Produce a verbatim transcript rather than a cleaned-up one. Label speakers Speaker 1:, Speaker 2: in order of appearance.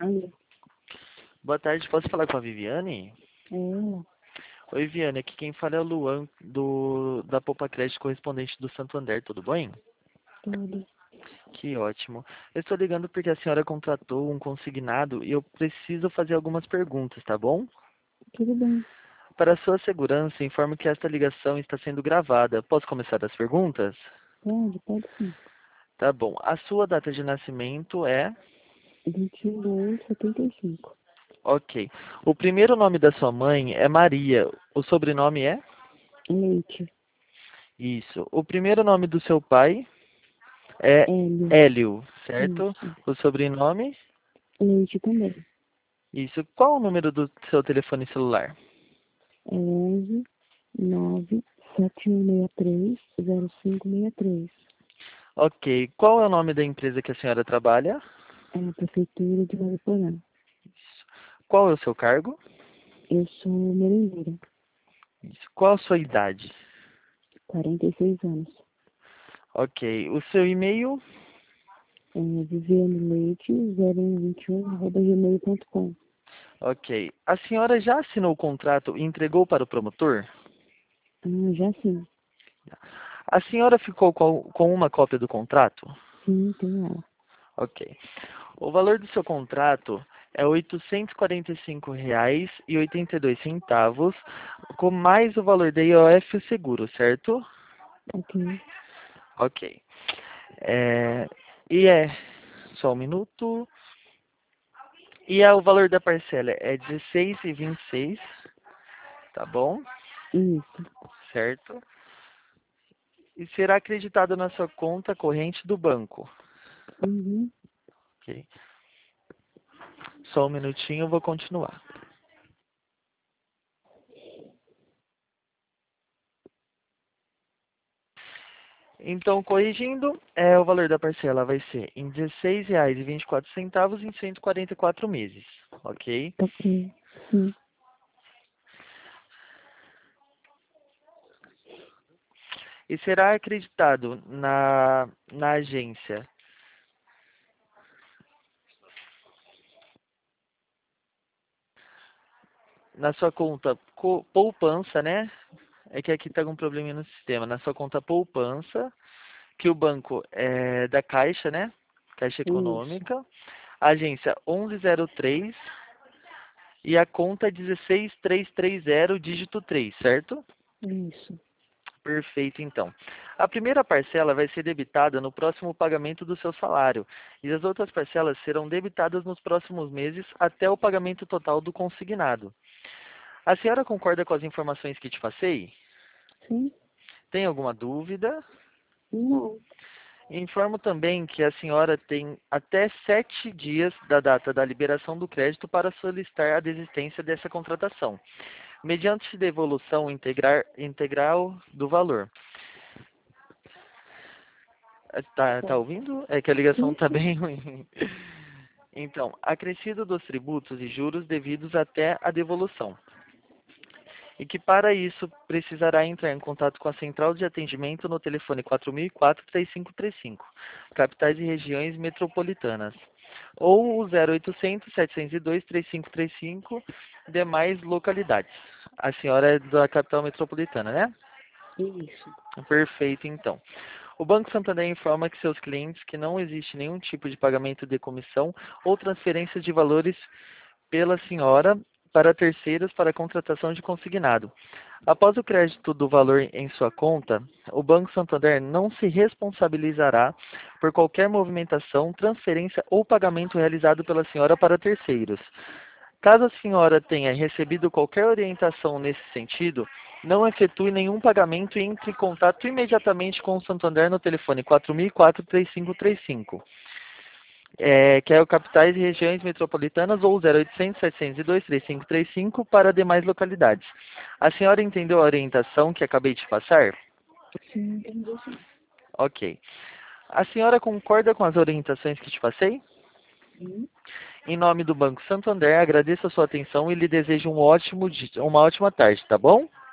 Speaker 1: Alô?
Speaker 2: Boa tarde, posso falar com a Viviane?
Speaker 1: É ela?
Speaker 2: Oi, Viviane, aqui quem fala é o Luan, do, da Poupa Crédito correspondente do Santander, tudo bem?
Speaker 1: Tudo.
Speaker 2: Que ótimo. Eu estou ligando porque a senhora contratou um consignado e eu preciso fazer algumas perguntas, tá bom?
Speaker 1: Tudo bem.
Speaker 2: Para sua segurança, informo que esta ligação está sendo gravada. Posso começar as perguntas?
Speaker 1: Pode, pode sim.
Speaker 2: Tá bom. A sua data de nascimento é?
Speaker 1: vinte e um de um de setenta e cinco.
Speaker 2: Ok. O primeiro nome da sua mãe é Maria. O sobrenome é?
Speaker 1: Leite.
Speaker 2: Isso. O primeiro nome do seu pai é
Speaker 1: Hélio.
Speaker 2: Hélio, certo?
Speaker 1: Isso.
Speaker 2: O sobrenome?
Speaker 1: Leite também.
Speaker 2: Isso. Qual o número do seu telefone celular?
Speaker 1: É onze nove sete um seis três zero cinco seis três.
Speaker 2: Ok. Qual é o nome da empresa que a senhora trabalha?
Speaker 1: É a prefeitura de Mariporã.
Speaker 2: Isso. Qual é o seu cargo?
Speaker 1: Eu sou merendeira.
Speaker 2: Isso. Qual a sua idade?
Speaker 1: quarenta e seis anos.
Speaker 2: Ok. O seu e-mail?
Speaker 1: É Viviane Leite zero um vinte e um arroba gmail ponto com.
Speaker 2: Ok. A senhora já assinou o contrato e entregou para o promotor?
Speaker 1: Ah, já sim.
Speaker 2: A senhora ficou com com uma cópia do contrato?
Speaker 1: Sim, tem ela.
Speaker 2: Ok. O valor do seu contrato é oitocentos e quarenta e cinco reais e oitenta e dois centavos, com mais o valor da I O F e o seguro, certo?
Speaker 1: Ok.
Speaker 2: Ok. É, e é só um minuto. E é, o valor da parcela é dezesseis e vinte e seis, tá bom?
Speaker 1: Isso.
Speaker 2: Certo? E será acreditado na sua conta corrente do banco.
Speaker 1: Uhum.
Speaker 2: Ok. Só um minutinho, eu vou continuar. Então, corrigindo, é, o valor da parcela vai ser em dezesseis reais e vinte e quatro centavos em cento e quarenta e quatro meses, ok?
Speaker 1: Ok. Sim.
Speaker 2: E será acreditado na, na agência, na sua conta co- poupança, né? É que aqui está com um probleminha no sistema. Na sua conta poupança, que o banco é da Caixa, né? Caixa
Speaker 1: Isso.
Speaker 2: Econômica. Agência onze zero três e a conta é dezesseis mil trezentos e trinta, dígito três, certo?
Speaker 1: Isso.
Speaker 2: Perfeito, então. A primeira parcela vai ser debitada no próximo pagamento do seu salário e as outras parcelas serão debitadas nos próximos meses até o pagamento total do consignado. A senhora concorda com as informações que te passei?
Speaker 1: Sim?
Speaker 2: Tem alguma dúvida?
Speaker 1: Não.
Speaker 2: Informo também que a senhora tem até sete dias da data da liberação do crédito para solicitar a desistência dessa contratação, mediante devolução integrar, integral do valor. Tá, tá
Speaker 1: Certo.
Speaker 2: ouvindo? É que a ligação
Speaker 1: Sim,
Speaker 2: tá
Speaker 1: sim.
Speaker 2: bem ruim. Então, acrescido dos tributos e juros devidos até a devolução. E que para isso precisará entrar em contato com a central de atendimento no telefone quatro mil e quatro, três cinco três cinco, capitais e regiões metropolitanas, ou o zero oitocentos, setecentos e dois, três cinco três cinco, demais localidades. A senhora é da capital metropolitana, né?
Speaker 1: Isso.
Speaker 2: Perfeito, então. O Banco Santander informa que seus clientes que não existe nenhum tipo de pagamento de comissão ou transferência de valores pela senhora para terceiros para contratação de consignado. Após o crédito do valor em sua conta, o Banco Santander não se responsabilizará por qualquer movimentação, transferência ou pagamento realizado pela senhora para terceiros. Caso a senhora tenha recebido qualquer orientação nesse sentido, não efetue nenhum pagamento e entre em contato imediatamente com o Santander no telefone quatro mil e quatro, três cinco três cinco, é, que é o capitais e regiões metropolitanas, ou zero oitocentos, setecentos e dois, três cinco três cinco para demais localidades. A senhora entendeu a orientação que acabei de passar?
Speaker 1: Sim, entendi sim.
Speaker 2: Ok. A senhora concorda com as orientações que te passei?
Speaker 1: Sim.
Speaker 2: Em nome do Banco Santander, agradeço a sua atenção e lhe desejo um ótimo, di- uma ótima tarde, tá bom?